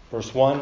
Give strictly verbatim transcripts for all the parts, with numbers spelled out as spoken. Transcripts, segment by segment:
Verse one.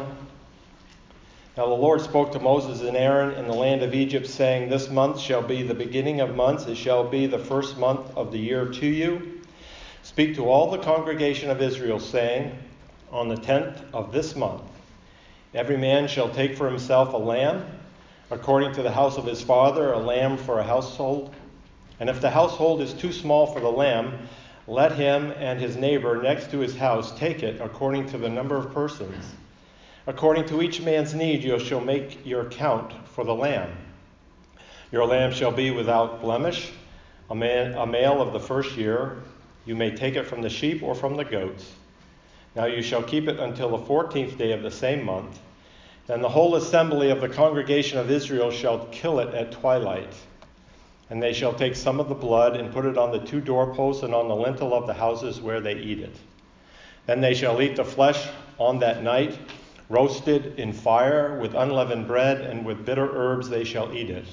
Now the Lord spoke to Moses and Aaron in the land of Egypt, saying, This month shall be the beginning of months. It shall be the first month of the year to you. Speak to all the congregation of Israel, saying, On the tenth of this month, every man shall take for himself a lamb, according to the house of his father, a lamb for a household. And if the household is too small for the lamb, let him and his neighbor next to his house take it according to the number of persons. According to each man's need, you shall make your count for the lamb. Your lamb shall be without blemish, a, man, a male of the first year. You may take it from the sheep or from the goats. Now you shall keep it until the fourteenth day of the same month. Then the whole assembly of the congregation of Israel shall kill it at twilight. And they shall take some of the blood and put it on the two doorposts and on the lintel of the houses where they eat it. Then they shall eat the flesh on that night, roasted in fire with unleavened bread, and with bitter herbs they shall eat it.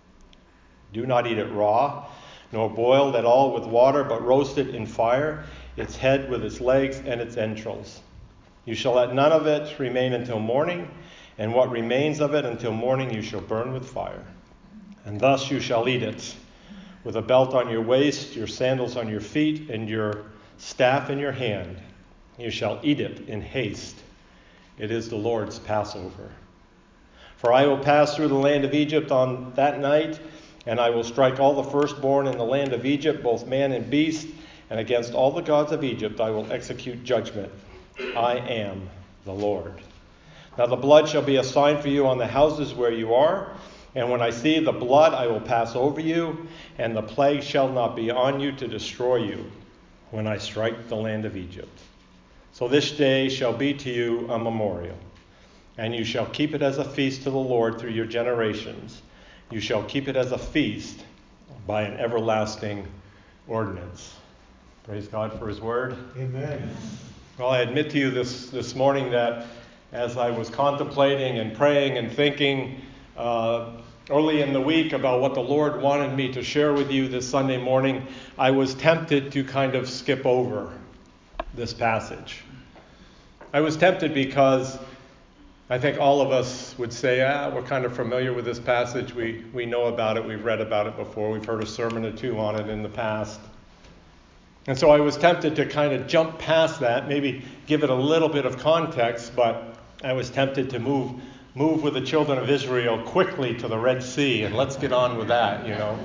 Do not eat it raw, nor boiled at all with water, but roast it in fire, its head with its legs and its entrails. You shall let none of it remain until morning, and what remains of it until morning you shall burn with fire. And thus you shall eat it, with a belt on your waist, your sandals on your feet, and your staff in your hand. You shall eat it in haste. It is the Lord's Passover. For I will pass through the land of Egypt on that night, and I will strike all the firstborn in the land of Egypt, both man and beast, and against all the gods of Egypt I will execute judgment. I am the Lord. Now the blood shall be a sign for you on the houses where you are, and when I see the blood I will pass over you, and the plague shall not be on you to destroy you when I strike the land of Egypt. So this day shall be to you a memorial, and you shall keep it as a feast to the Lord through your generations. You shall keep it as a feast by an everlasting ordinance. Praise God for his word. Amen. Well, I admit to you this, this morning that as I was contemplating and praying and thinking uh, early in the week about what the Lord wanted me to share with you this Sunday morning, I was tempted to kind of skip over this passage. I was tempted because I think all of us would say, ah, we're kind of familiar with this passage. We we know about it. We've read about it before. We've heard a sermon or two on it in the past. And so I was tempted to kind of jump past that, maybe give it a little bit of context, but I was tempted to move move with the children of Israel quickly to the Red Sea, and let's get on with that, you know.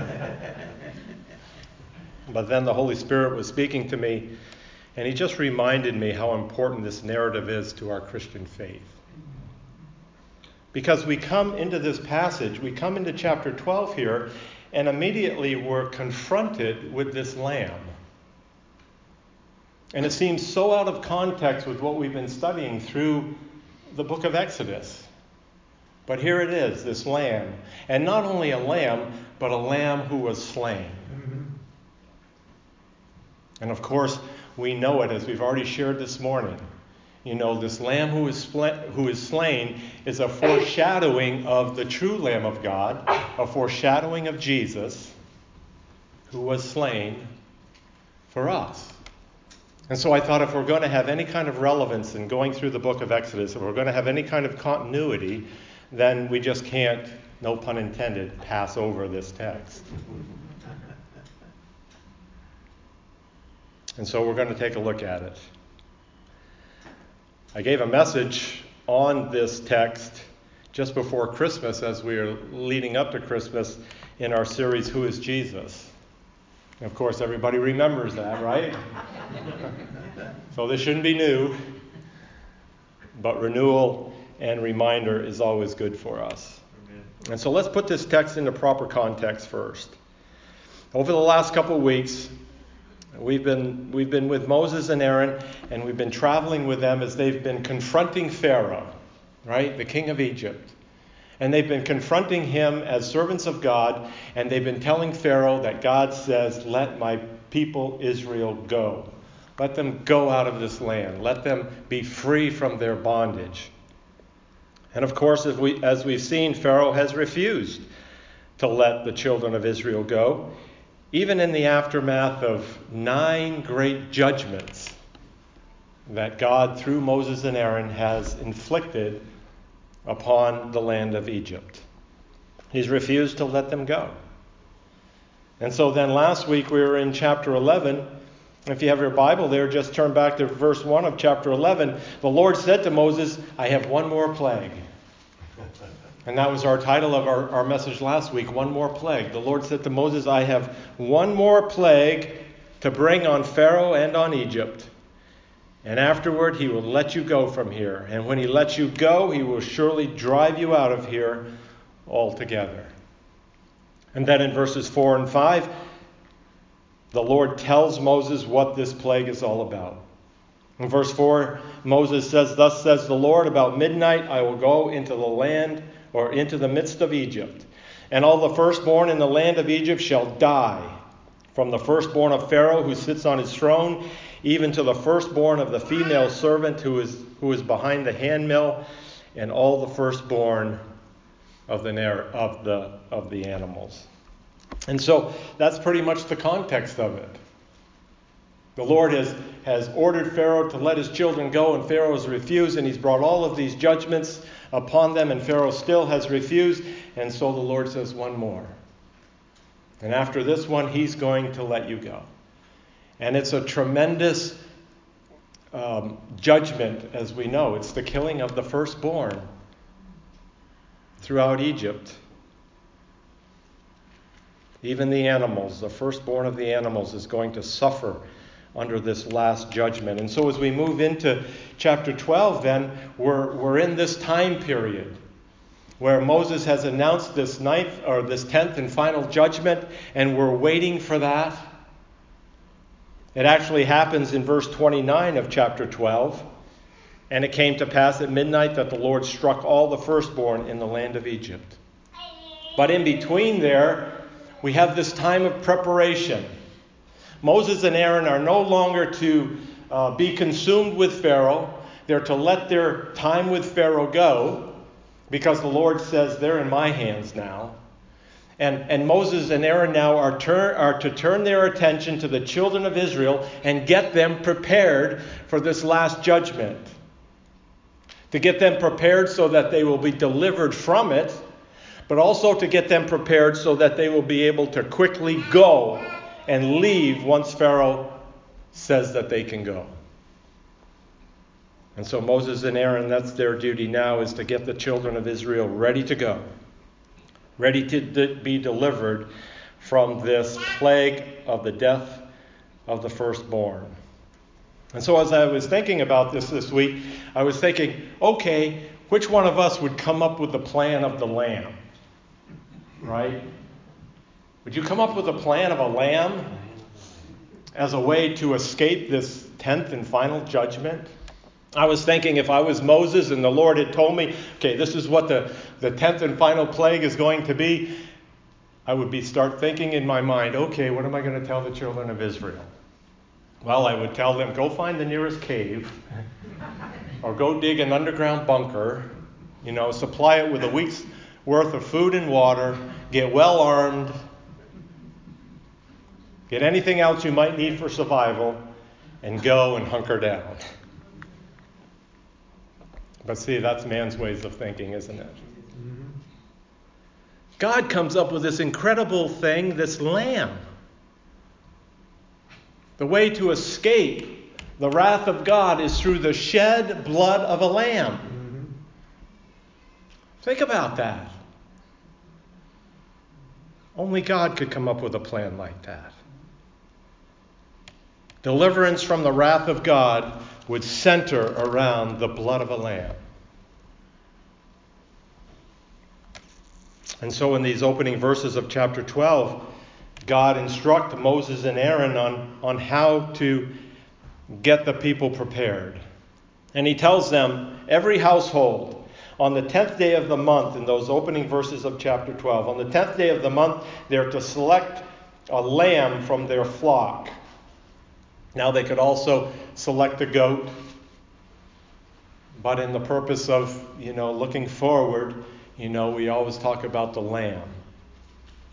But then the Holy Spirit was speaking to me, and he just reminded me how important this narrative is to our Christian faith. Because we come into this passage, we come into chapter twelve here, and immediately we're confronted with this lamb. And it seems so out of context with what we've been studying through the book of Exodus. But here it is, this lamb. And not only a lamb, but a lamb who was slain. Mm-hmm. And of course, we know it as we've already shared this morning. You know, this lamb who is, spl- who is slain is a foreshadowing of the true Lamb of God, a foreshadowing of Jesus, who was slain for us. And so I thought if we're going to have any kind of relevance in going through the book of Exodus, if we're going to have any kind of continuity, then we just can't, no pun intended, pass over this text. And so we're going to take a look at it. I gave a message on this text just before Christmas as we were leading up to Christmas in our series, Who is Jesus? And of course, everybody remembers that, right? So this shouldn't be new, but renewal and reminder is always good for us. Amen. And so let's put this text into proper context first. Over the last couple of weeks, We've been we've been with Moses and Aaron, and we've been traveling with them as they've been confronting Pharaoh, right, the king of Egypt. And they've been confronting him as servants of God, and they've been telling Pharaoh that God says, let my people Israel go. Let them go out of this land. Let them be free from their bondage. And of course, as, we, as we've seen, Pharaoh has refused to let the children of Israel go, even in the aftermath of nine great judgments that God, through Moses and Aaron, has inflicted upon the land of Egypt. He's refused to let them go. And so then last week we were in chapter eleven. If you have your Bible there, just turn back to verse one of chapter eleven. The Lord said to Moses, I have one more plague. And that was our title of our, our message last week, one more plague. The Lord said to Moses, I have one more plague to bring on Pharaoh and on Egypt. And afterward he will let you go from here. And when he lets you go, he will surely drive you out of here altogether. And then in verses four and five, the Lord tells Moses what this plague is all about. In verse four, Moses says, Thus says the Lord, about midnight I will go into the land, or into the midst of Egypt. And all the firstborn in the land of Egypt shall die, from the firstborn of Pharaoh who sits on his throne, even to the firstborn of the female servant who is who is behind the handmill, and all the firstborn of the of the of the animals. And so that's pretty much the context of it. The Lord has, has ordered Pharaoh to let his children go, and Pharaoh has refused, and he's brought all of these judgments upon them, and Pharaoh still has refused, and so the Lord says one more. And after this one, he's going to let you go. And it's a tremendous um, judgment, as we know. It's the killing of the firstborn throughout Egypt. Even the animals, the firstborn of the animals, is going to suffer under this last judgment. And so as we move into chapter twelve, then, we're, we're in this time period where Moses has announced this ninth or this tenth and final judgment, and we're waiting for that. It actually happens in verse twenty-nine of chapter twelve. And it came to pass at midnight that the Lord struck all the firstborn in the land of Egypt. But in between there, we have this time of preparation. Moses and Aaron are no longer to uh, be consumed with Pharaoh. They're to let their time with Pharaoh go, because the Lord says they're in my hands now. And, and Moses and Aaron now are, turn, are to turn their attention to the children of Israel and get them prepared for this last judgment. To get them prepared so that they will be delivered from it, but also to get them prepared so that they will be able to quickly go and leave once Pharaoh says that they can go. And so Moses and Aaron, that's their duty now, is to get the children of Israel ready to go, ready to de- be delivered from this plague of the death of the firstborn. And so as I was thinking about this this week, I was thinking, okay, which one of us would come up with the plan of the lamb? Right? Would you come up with a plan of a lamb as a way to escape this tenth and final judgment? I was thinking, if I was Moses and the Lord had told me, okay, this is what the, the tenth and final plague is going to be, I would be start thinking in my mind, okay, what am I going to tell the children of Israel? Well, I would tell them, go find the nearest cave, or go dig an underground bunker, you know, supply it with a week's worth of food and water, get well armed, get anything else you might need for survival, and go and hunker down. But see, that's man's ways of thinking, isn't it? Mm-hmm. God comes up with this incredible thing, this lamb. The way to escape the wrath of God is through the shed blood of a lamb. Mm-hmm. Think about that. Only God could come up with a plan like that. Deliverance from the wrath of God would center around the blood of a lamb. And so in these opening verses of chapter twelve, God instructs Moses and Aaron on, on how to get the people prepared. And he tells them, every household, on the tenth day of the month, in those opening verses of chapter twelve, on the tenth day of the month, they're to select a lamb from their flock. Now they could also select a goat, but in the purpose of, you know, looking forward, you know, we always talk about the lamb.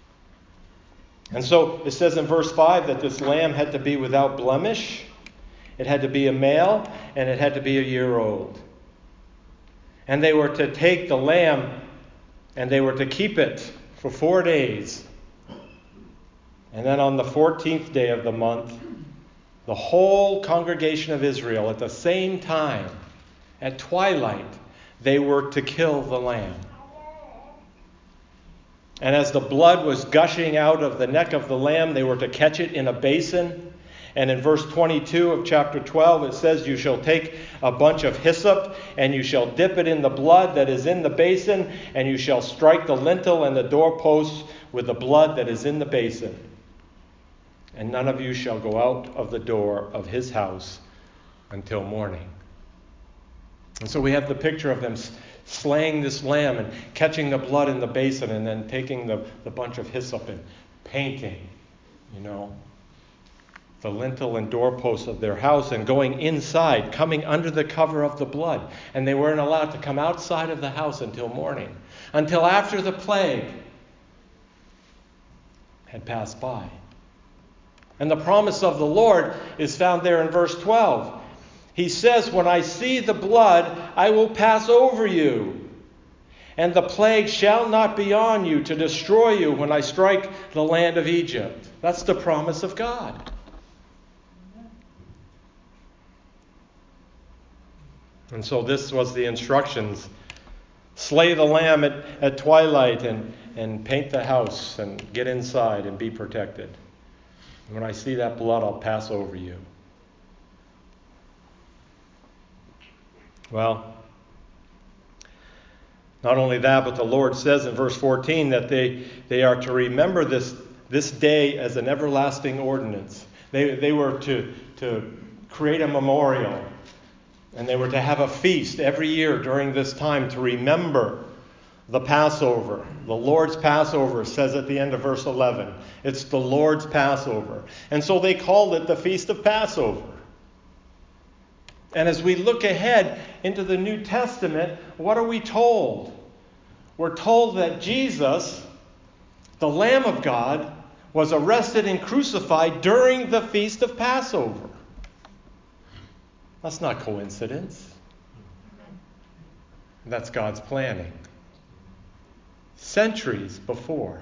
And so it says in verse five that this lamb had to be without blemish, It had to be a male, and it had to be a year old. And they were to take the lamb, and they were to keep it for four days. And then on the fourteenth day of the month, the whole congregation of Israel, at the same time, at twilight, they were to kill the lamb. And as the blood was gushing out of the neck of the lamb, they were to catch it in a basin. And in verse twenty-two of chapter twelve, it says, "You shall take a bunch of hyssop, and you shall dip it in the blood that is in the basin, and you shall strike the lintel and the doorposts with the blood that is in the basin. And none of you shall go out of the door of his house until morning." And so we have the picture of them slaying this lamb and catching the blood in the basin, and then taking the, the bunch of hyssop and painting, you know, the lintel and doorposts of their house, and going inside, coming under the cover of the blood. And they weren't allowed to come outside of the house until morning, until after the plague had passed by. And the promise of the Lord is found there in verse twelve. He says, "When I see the blood, I will pass over you, and the plague shall not be on you to destroy you when I strike the land of Egypt." That's the promise of God. And so this was the instructions. Slay the lamb at, at twilight, and, and paint the house, and get inside and be protected. And when I see that blood, I'll pass over you. Well, not only that, but the Lord says in verse fourteen that they, they are to remember this, this day as an everlasting ordinance. They, they were to, to create a memorial, and they were to have a feast every year during this time to remember the Passover. The Lord's Passover says at the end of verse eleven. It's the Lord's Passover. And so they called it the Feast of Passover. And as we look ahead into the New Testament, what are we told? We're told that Jesus, the Lamb of God, was arrested and crucified during the Feast of Passover. That's not coincidence. That's God's planning. Centuries before.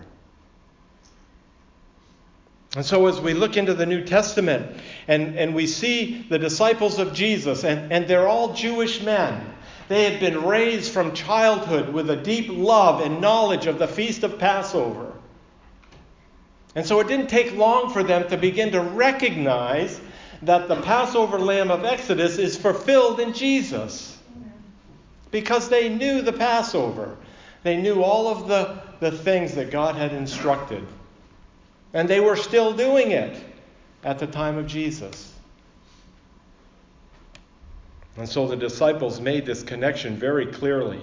And so as we look into the New Testament and, and we see the disciples of Jesus, and, and they're all Jewish men. They had been raised from childhood with a deep love and knowledge of the Feast of Passover. And so it didn't take long for them to begin to recognize that the Passover lamb of Exodus is fulfilled in Jesus. Because they knew the Passover. They knew all of the, the things that God had instructed. And they were still doing it at the time of Jesus. And so the disciples made this connection very clearly.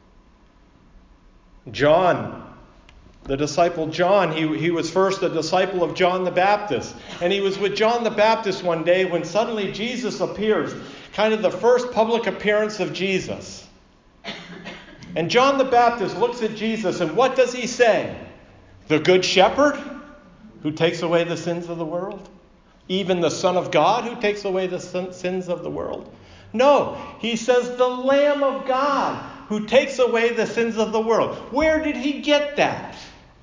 John, the disciple John, he, he was first a disciple of John the Baptist. And he was with John the Baptist one day when suddenly Jesus appears. Kind of the first public appearance of Jesus. And John the Baptist looks at Jesus, and what does he say? The Good Shepherd who takes away the sins of the world? Even the Son of God who takes away the sins of the world? No, he says the Lamb of God who takes away the sins of the world. Where did he get that?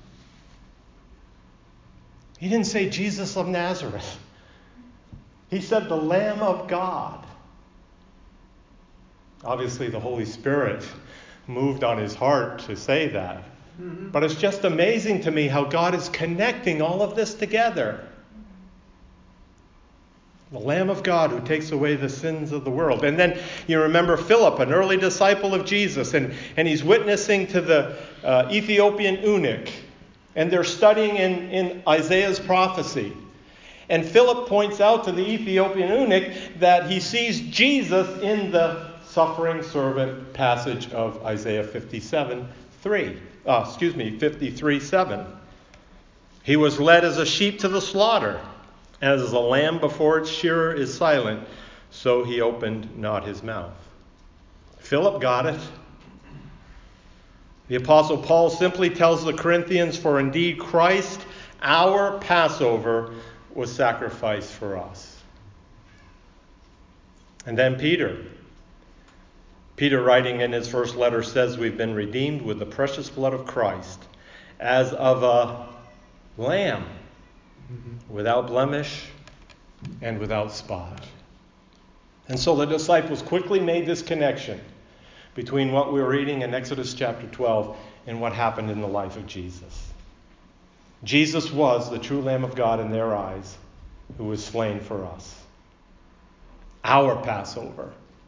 He didn't say Jesus of Nazareth. He said the Lamb of God. Obviously, the Holy Spirit moved on his heart to say that. Mm-hmm. But it's just amazing to me how God is connecting all of this together. The Lamb of God who takes away the sins of the world. And then you remember Philip, an early disciple of Jesus, and, and he's witnessing to the uh, Ethiopian eunuch. And they're studying in, in Isaiah's prophecy. And Philip points out to the Ethiopian eunuch that he sees Jesus in the suffering servant passage of Isaiah fifty-seven three. Uh, excuse me, fifty-three seven. He was led as a sheep to the slaughter. As a lamb before its shearer is silent, so he opened not his mouth. Philip got it. The Apostle Paul simply tells the Corinthians, for indeed Christ, our Passover, was sacrificed for us. And then Peter. Peter, writing in his first letter, says we've been redeemed with the precious blood of Christ, as of a lamb, mm-hmm. without blemish and without spot. And so the disciples quickly made this connection between what we were reading in Exodus chapter twelve and what happened in the life of Jesus. Jesus was the true Lamb of God in their eyes, who was slain for us. Our Passover.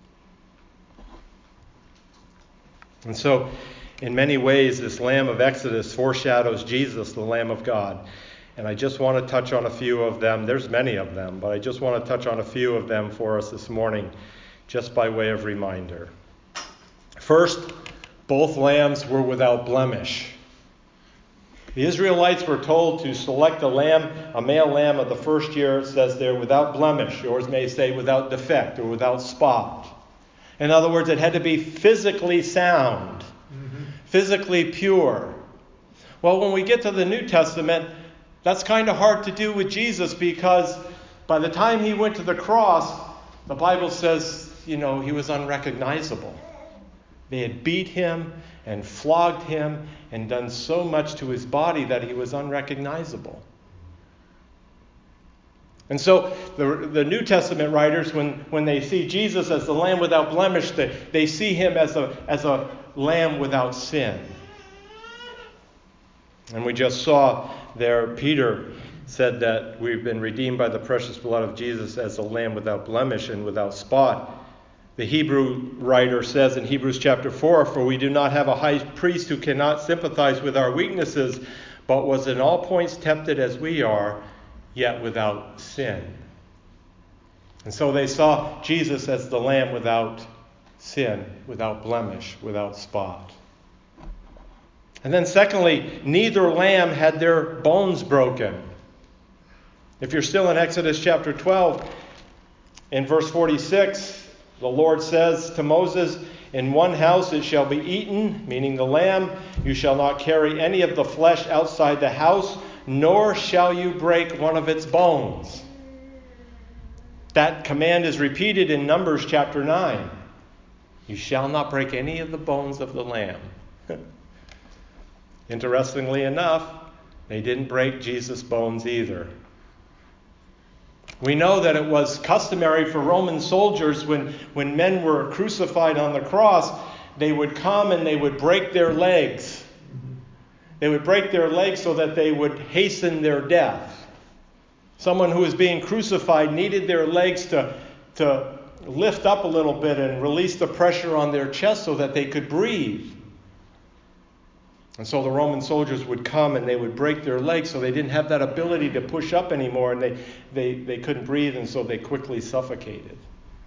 And so, in many ways, this Lamb of Exodus foreshadows Jesus, the Lamb of God. And I just want to touch on a few of them. There's many of them, but I just want to touch on a few of them for us this morning, just by way of reminder. First, both lambs were without blemish. The Israelites were told to select a lamb, a male lamb of the first year. It says there, without blemish. Yours may say without defect or without spot. In other words, it had to be physically sound, mm-hmm. physically pure. Well, when we get to the New Testament, that's kind of hard to do with Jesus, because by the time he went to the cross, the Bible says, you know, he was unrecognizable. They had beat him and flogged him and done so much to his body that he was unrecognizable. And so the, the New Testament writers, when, when they see Jesus as the Lamb without blemish, they, they see him as a, as a Lamb without sin. And we just saw there, Peter said that we've been redeemed by the precious blood of Jesus as a Lamb without blemish and without spot. The Hebrew writer says in Hebrews chapter four, for we do not have a high priest who cannot sympathize with our weaknesses, but was in all points tempted as we are, yet without sin. And so they saw Jesus as the Lamb without sin, without blemish, without spot. And then secondly, neither lamb had their bones broken. If you're still in Exodus chapter twelve, in verse forty-six, the Lord says to Moses, in one house it shall be eaten, meaning the lamb. You shall not carry any of the flesh outside the house, nor shall you break one of its bones. That command is repeated in Numbers chapter nine. You shall not break any of the bones of the lamb. Interestingly enough, they didn't break Jesus' bones either. We know that it was customary for Roman soldiers, when, when men were crucified on the cross, they would come and they would break their legs. They would break their legs so that they would hasten their death. Someone who was being crucified needed their legs to, to lift up a little bit and release the pressure on their chest so that they could breathe. And so the Roman soldiers would come and they would break their legs, so they didn't have that ability to push up anymore, and they, they, they couldn't breathe, and so they quickly suffocated.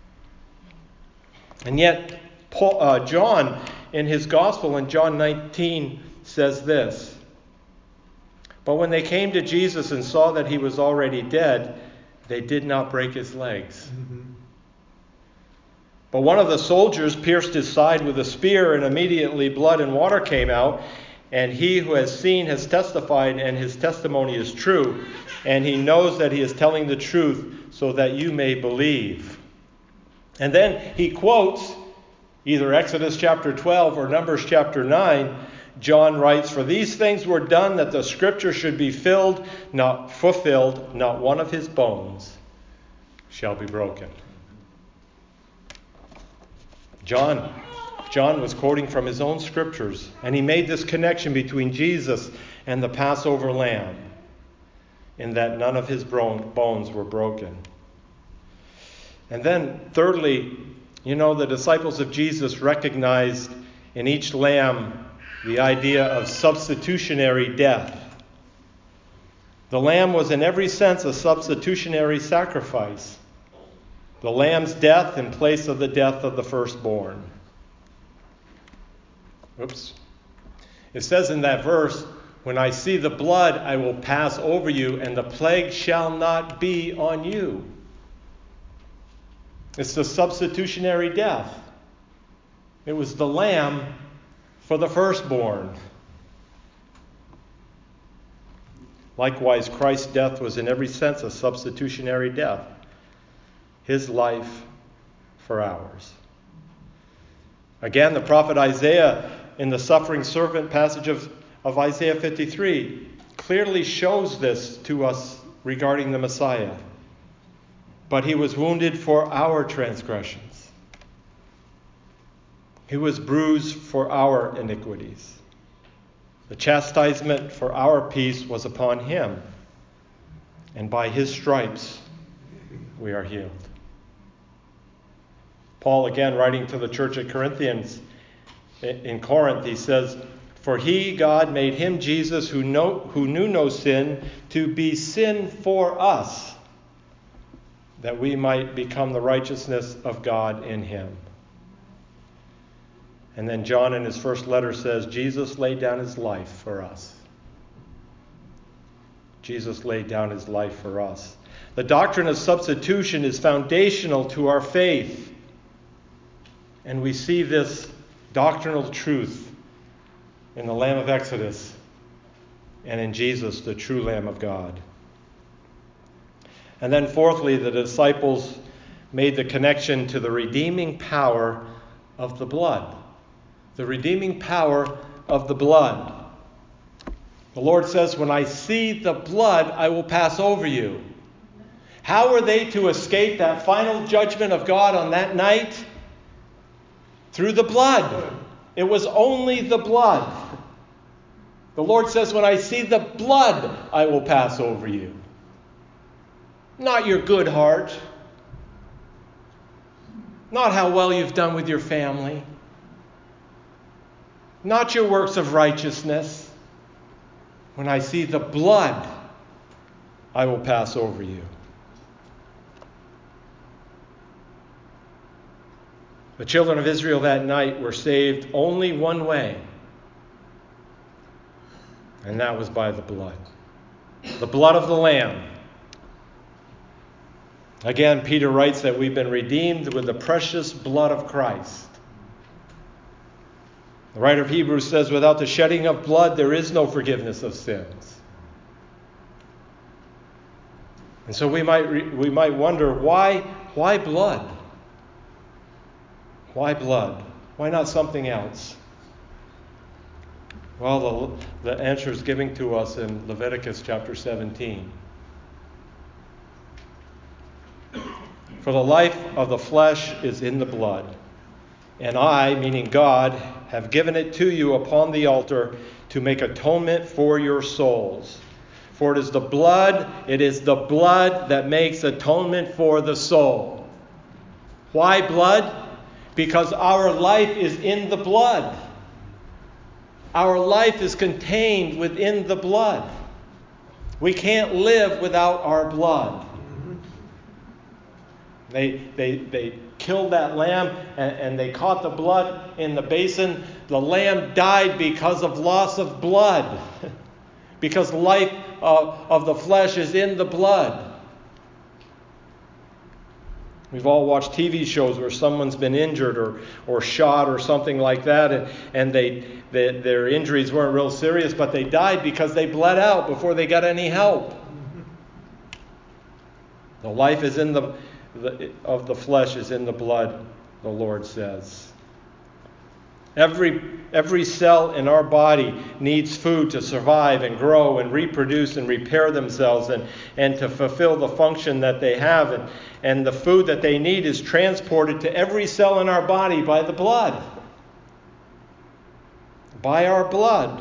And yet, Paul, uh, John, in his gospel in John nineteen, says this, but when they came to Jesus and saw that he was already dead, they did not break his legs. Mm-hmm. But one of the soldiers pierced his side with a spear, and immediately blood and water came out. And he who has seen has testified, and his testimony is true. And he knows that he is telling the truth, so that you may believe. And then he quotes either Exodus chapter twelve or Numbers chapter nine. John writes, for these things were done that the scripture should be filled, not fulfilled, not one of his bones shall be broken. John John was quoting from his own scriptures, and he made this connection between Jesus and the Passover lamb, in that none of his bones were broken. And then, thirdly, you know, the disciples of Jesus recognized in each lamb the idea of substitutionary death. The lamb was in every sense a substitutionary sacrifice. The lamb's death in place of the death of the firstborn. Oops. It says in that verse, when I see the blood, I will pass over you, and the plague shall not be on you. It's the substitutionary death. It was the lamb for the firstborn. Likewise, Christ's death was in every sense a substitutionary death. His life for ours. Again, the prophet Isaiah, in the suffering servant passage of, of Isaiah fifty-three, clearly shows this to us regarding the Messiah. But he was wounded for our transgressions. He was bruised for our iniquities. The chastisement for our peace was upon him, and by his stripes we are healed. Paul, again, writing to the church at Corinthians, in Corinth, he says, "For he, God, made him, Jesus, who, know, who knew no sin, to be sin for us, that we might become the righteousness of God in him." And then John in his first letter says, Jesus laid down his life for us. Jesus laid down his life for us. The doctrine of substitution is foundational to our faith. And we see this doctrinal truth in the Lamb of Exodus and in Jesus, the true Lamb of God. And then fourthly, the disciples made the connection to the redeeming power of the blood. The redeeming power of the blood. The Lord says, "When I see the blood, I will pass over you." How were they to escape that final judgment of God on that night? Through the blood. It was only the blood. The Lord says, "When I see the blood, I will pass over you." Not your good heart. Not how well you've done with your family. Not your works of righteousness. When I see the blood, I will pass over you. The children of Israel that night were saved only one way, and that was by the blood. The blood of the Lamb. Again, Peter writes that we've been redeemed with the precious blood of Christ. The writer of Hebrews says, without the shedding of blood, there is no forgiveness of sins. And so we might re- we might wonder, why, why blood? Why blood? Why not something else? Well, the, the answer is given to us in Leviticus chapter seventeen. For the life of the flesh is in the blood, and I, meaning God, have given it to you upon the altar to make atonement for your souls. For it is the blood, it is the blood that makes atonement for the soul. Why blood? Because our life is in the blood. Our life is contained within the blood. We can't live without our blood. They they they killed that lamb and, and they caught the blood in the basin. The lamb died because of loss of blood. Because life of, of the flesh is in the blood. We've all watched T V shows where someone's been injured or, or shot or something like that, and, and they, they their injuries weren't real serious, but they died because they bled out before they got any help. The life is in the, the of the flesh is in the blood, the Lord says. Every every cell in our body needs food to survive and grow and reproduce and repair themselves and, and to fulfill the function that they have. And, and the food that they need is transported to every cell in our body by the blood. By our blood.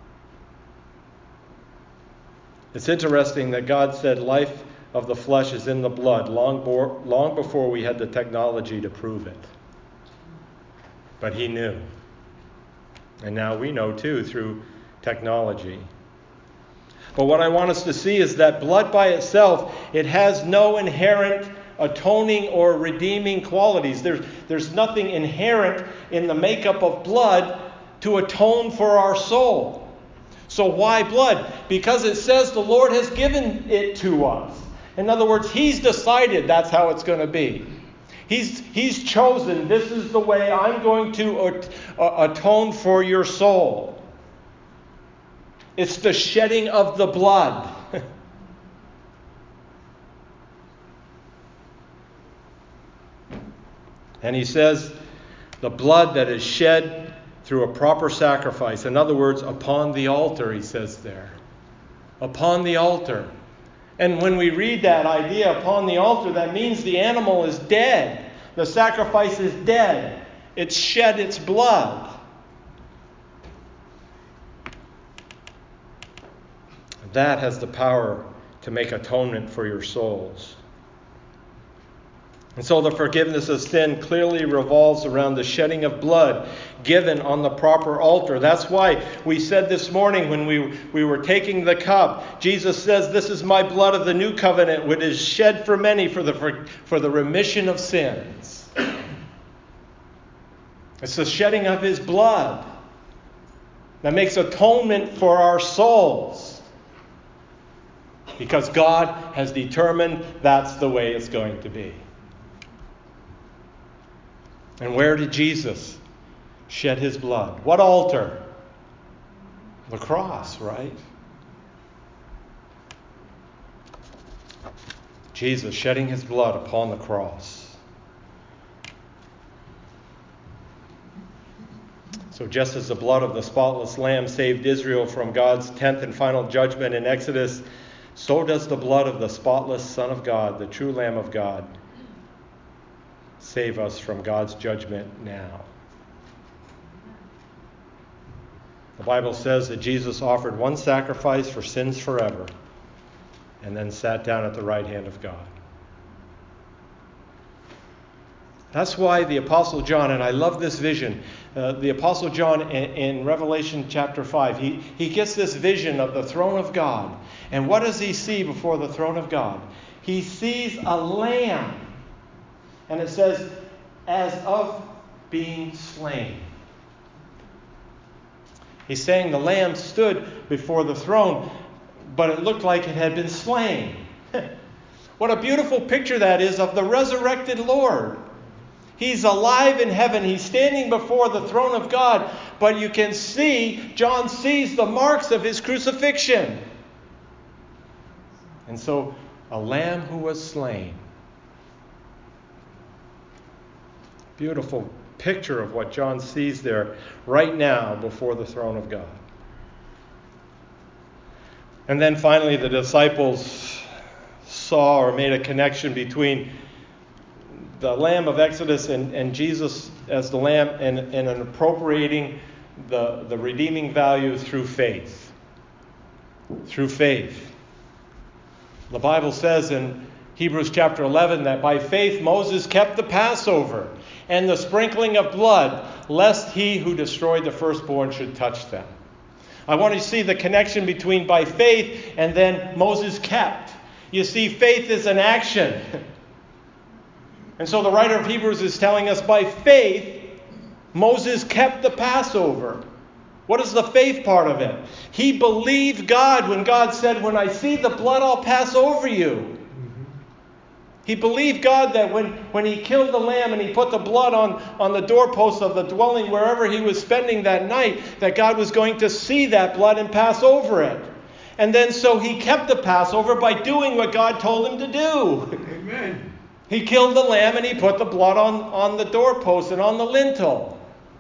It's interesting that God said life of the flesh is in the blood long, bo- long before we had the technology to prove it. But he knew. And now we know too through technology. But what I want us to see is that blood by itself, it has no inherent atoning or redeeming qualities. There's, there's nothing inherent in the makeup of blood to atone for our soul. So why blood? Because it says the Lord has given it to us. In other words, He's decided that's how it's going to be. He's, he's chosen, this is the way I'm going to atone for your soul. It's the shedding of the blood. And he says, the blood that is shed through a proper sacrifice. In other words, upon the altar, he says there. Upon the altar. And when we read that idea, upon the altar, that means the animal is dead. The sacrifice is dead. It's shed its blood. That has the power to make atonement for your souls. And so the forgiveness of sin clearly revolves around the shedding of blood given on the proper altar. That's why we said this morning when we, we were taking the cup, Jesus says, "This is my blood of the new covenant, which is shed for many for the, for, for the remission of sins." It's the shedding of his blood that makes atonement for our souls. Because God has determined that's the way it's going to be. And where did Jesus shed his blood? What altar? The cross, right? Jesus shedding his blood upon the cross. So just as the blood of the spotless lamb saved Israel from God's tenth and final judgment in Exodus, so does the blood of the spotless Son of God, the true Lamb of God, save us from God's judgment now. The Bible says that Jesus offered one sacrifice for sins forever and then sat down at the right hand of God. That's why the Apostle John, and I love this vision, uh, the Apostle John in, in Revelation chapter five, he, he gets this vision of the throne of God. And what does he see before the throne of God? He sees a lamb. And it says, as of being slain. He's saying the lamb stood before the throne, but it looked like it had been slain. What a beautiful picture that is of the resurrected Lord. He's alive in heaven. He's standing before the throne of God. But you can see, John sees the marks of his crucifixion. And so, a lamb who was slain. Beautiful picture of what John sees there right now before the throne of God. And then finally, the disciples saw or made a connection between the Lamb of Exodus and, and Jesus as the Lamb and, and an appropriating the, the redeeming value through faith. Through faith. The Bible says in Hebrews chapter eleven that by faith Moses kept the Passover and the sprinkling of blood, lest he who destroyed the firstborn should touch them. I want you to see the connection between by faith and then Moses kept. You see, faith is an action. And so the writer of Hebrews is telling us by faith, Moses kept the Passover. What is the faith part of it? He believed God when God said, "When I see the blood, I'll pass over you." Mm-hmm. He believed God that when, when he killed the lamb and he put the blood on, on the doorpost of the dwelling wherever he was spending that night, that God was going to see that blood and pass over it. And then so he kept the Passover by doing what God told him to do. Amen. He killed the lamb and he put the blood on, on the doorpost and on the lintel.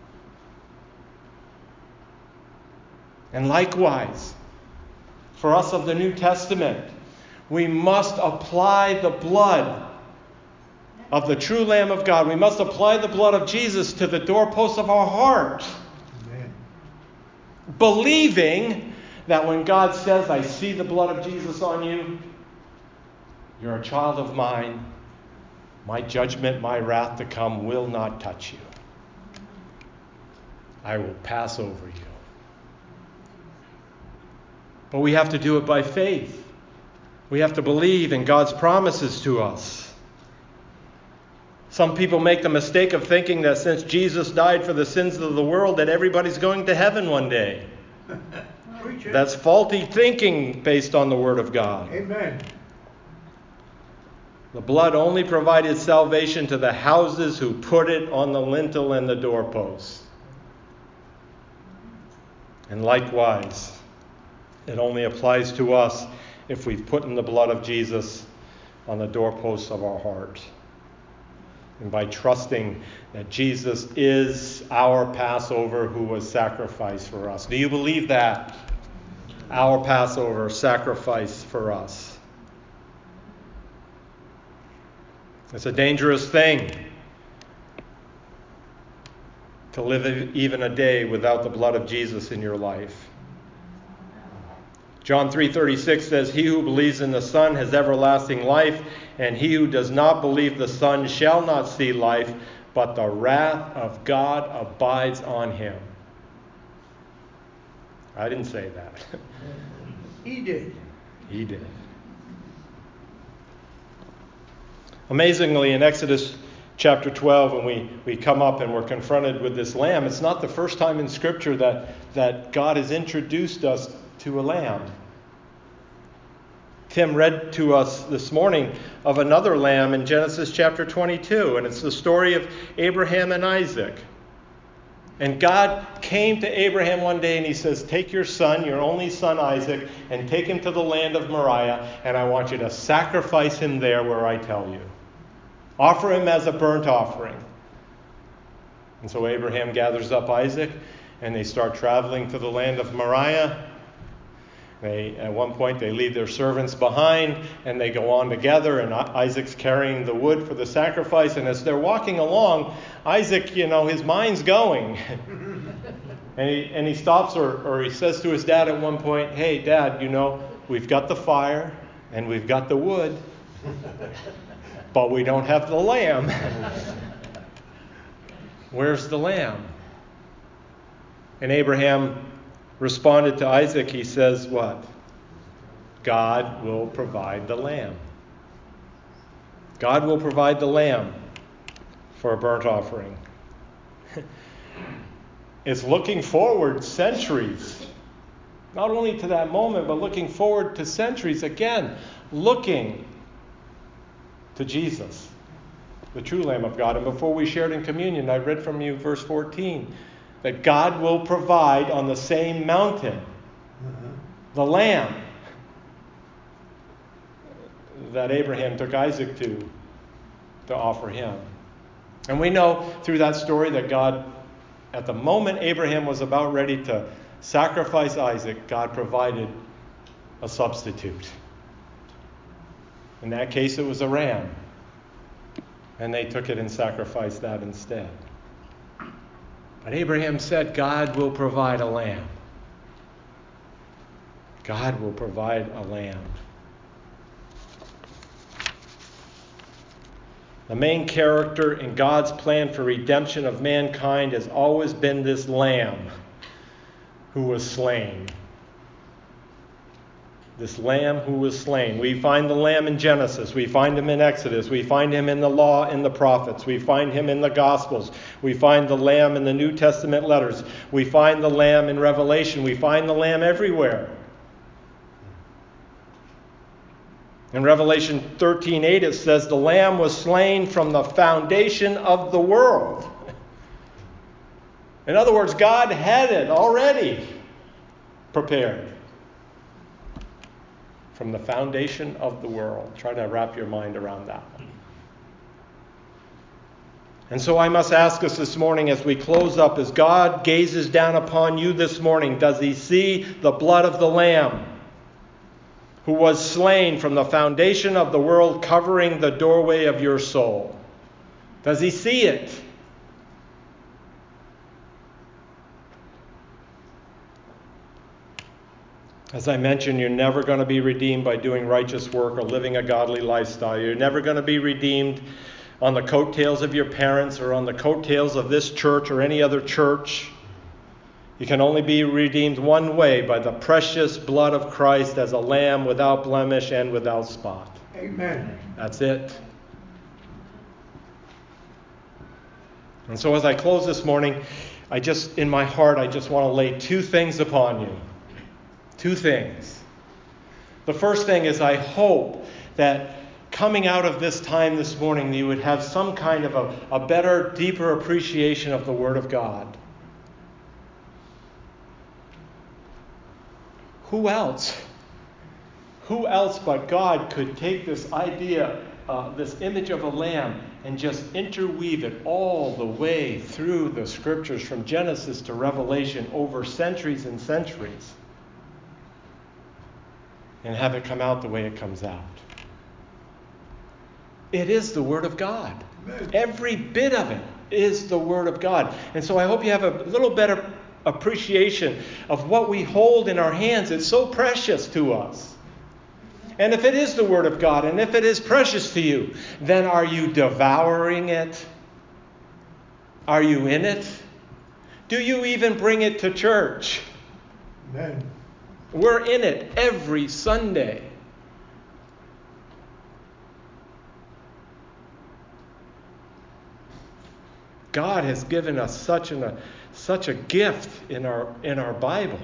And likewise, for us of the New Testament, we must apply the blood of the true Lamb of God. We must apply the blood of Jesus to the doorpost of our heart. Amen. Believing that when God says, "I see the blood of Jesus on you, you're a child of mine. My judgment, my wrath to come will not touch you. I will pass over you." But we have to do it by faith. We have to believe in God's promises to us. Some people make the mistake of thinking that since Jesus died for the sins of the world, that everybody's going to heaven one day. That's faulty thinking based on the Word of God. Amen. The blood only provided salvation to the houses who put it on the lintel and the doorpost. And likewise, it only applies to us if we've put in the blood of Jesus on the doorposts of our heart. and by trusting that Jesus is our Passover who was sacrificed for us. Do you believe that? Our Passover sacrifice for us. It's a dangerous thing to live even a day without the blood of Jesus in your life. John three thirty-six says, "He who believes in the Son has everlasting life, and he who does not believe the Son shall not see life, but the wrath of God abides on him." I didn't say that. He did. He did. Amazingly, in Exodus chapter twelve, when we, we come up and we're confronted with this lamb, it's not the first time in Scripture that, that God has introduced us to a lamb. Tim read to us this morning of another lamb in Genesis chapter twenty-two, and it's the story of Abraham and Isaac. And God came to Abraham one day and he says, "Take your son, your only son Isaac, and take him to the land of Moriah, and I want you to sacrifice him there where I tell you. Offer him as a burnt offering." And so Abraham gathers up Isaac, and they start traveling to the land of Moriah. They, at one point, they leave their servants behind, and they go on together, and Isaac's carrying the wood for the sacrifice. And as they're walking along, Isaac, you know, his mind's going. and, he, and he stops, or, or he says to his dad at one point, "Hey, Dad, you know, we've got the fire, and we've got the wood, but we don't have the lamb." Where's the lamb? And Abraham responded to Isaac. He says, what? God will provide the lamb. God will provide the lamb for a burnt offering. It's looking forward centuries. Not only to that moment, but looking forward to centuries. Again, looking to Jesus, the true Lamb of God. And before we shared in communion, I read from you verse fourteen, that God will provide on the same mountain mm-hmm. the lamb that Abraham took Isaac to, to offer him. And we know through that story that God, at the moment Abraham was about ready to sacrifice Isaac, God provided a substitute. In that case, it was a ram. And they took it and sacrificed that instead. But Abraham said, God will provide a lamb. God will provide a lamb. The main character in God's plan for redemption of mankind has always been this lamb who was slain. This lamb who was slain. We find the lamb in Genesis. We find him in Exodus. We find him in the law and the prophets. We find him in the Gospels. We find the lamb in the New Testament letters. We find the lamb in Revelation. We find the lamb everywhere. In Revelation thirteen eight, it says, "The lamb was slain from the foundation of the world." In other words, God had it already prepared. From the foundation of the world. Try to wrap your mind around that one. And so I must ask us this morning as we close up, as God gazes down upon you this morning, does he see the blood of the Lamb who was slain from the foundation of the world, covering the doorway of your soul? Does he see it? As I mentioned, you're never going to be redeemed by doing righteous work or living a godly lifestyle. You're never going to be redeemed on the coattails of your parents or on the coattails of this church or any other church. You can only be redeemed one way, by the precious blood of Christ as a lamb without blemish and without spot. Amen. That's it. And so as I close this morning, I just, in my heart, I just want to lay two things upon you. Two things. The first thing is, I hope that coming out of this time this morning, you would have some kind of a, a better, deeper appreciation of the Word of God. Who else? Who else but God could take this idea, uh, this image of a lamb, and just interweave it all the way through the scriptures from Genesis to Revelation over centuries and centuries and have it come out the way it comes out. It is the Word of God. Amen. Every bit of it is the Word of God. And so I hope you have a little better appreciation of what we hold in our hands. It's so precious to us. And if it is the Word of God, and if it is precious to you, then are you devouring it? Are you in it? Do you even bring it to church? Amen. We're in it every Sunday. God has given us such an, a, such a gift in our, in our Bible.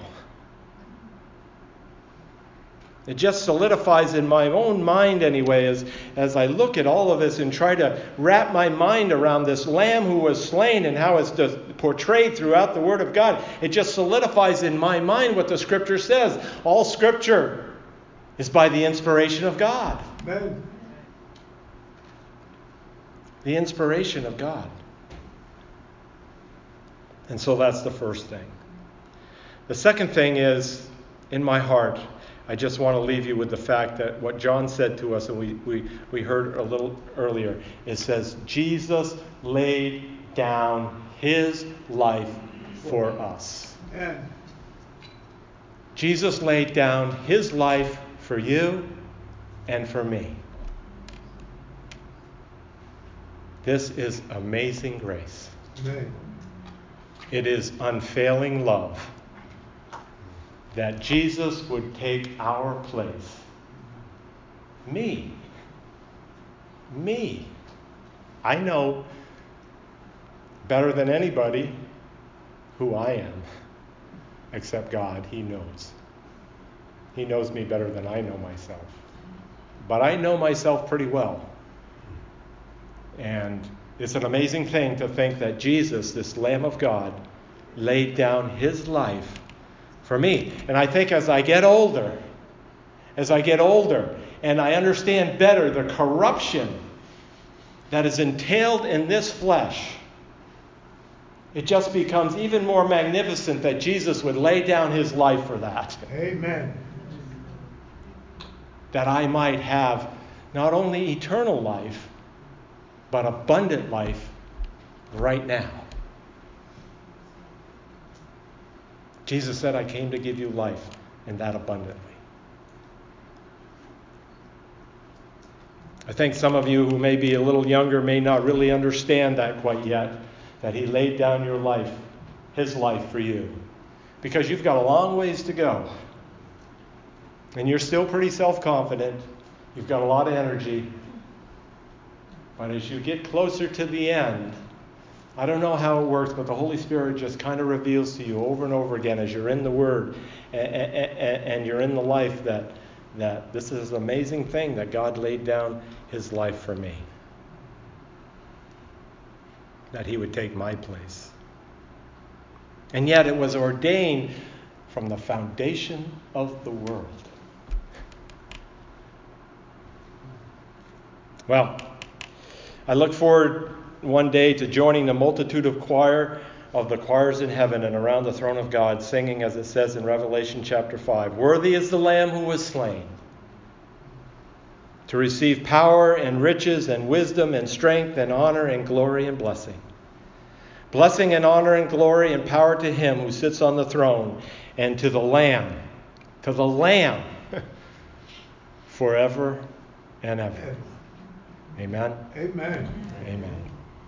It just solidifies in my own mind anyway as, as I look at all of this and try to wrap my mind around this Lamb who was slain and how it's portrayed throughout the Word of God. It just solidifies in my mind what the Scripture says. All Scripture is by the inspiration of God. Amen. The inspiration of God. And so that's the first thing. The second thing is, in my heart, I just want to leave you with the fact that what John said to us, and we, we, we heard a little earlier, it says, Jesus laid down his life for us. Amen. Jesus laid down his life for you and for me. This is amazing grace. Amen. It is unfailing love that Jesus would take our place. Me. Me. I know better than anybody who I am, except God. He knows. He knows me better than I know myself. But I know myself pretty well. And it's an amazing thing to think that Jesus, this Lamb of God, laid down his life for me. And I think as I get older, as I get older, and I understand better the corruption that is entailed in this flesh, it just becomes even more magnificent that Jesus would lay down his life for that. Amen. That I might have not only eternal life, but abundant life right now. Jesus said, I came to give you life, and that abundantly. I think some of you who may be a little younger may not really understand that quite yet, that he laid down your life, his life for you. Because you've got a long ways to go. And you're still pretty self-confident. You've got a lot of energy. But as you get closer to the end, I don't know how it works, but the Holy Spirit just kind of reveals to you over and over again as you're in the Word and, and, and you're in the life that, that this is an amazing thing that God laid down his life for me. That he would take my place. And yet it was ordained from the foundation of the world. Well, I look forward one day to joining the multitude of choir of the choirs in heaven and around the throne of God, singing as it says in Revelation chapter five, worthy is the Lamb who was slain to receive power and riches and wisdom and strength and honor and glory and blessing. Blessing and honor and glory and power to him who sits on the throne and to the Lamb, to the Lamb, forever and ever. Amen. Amen. Amen.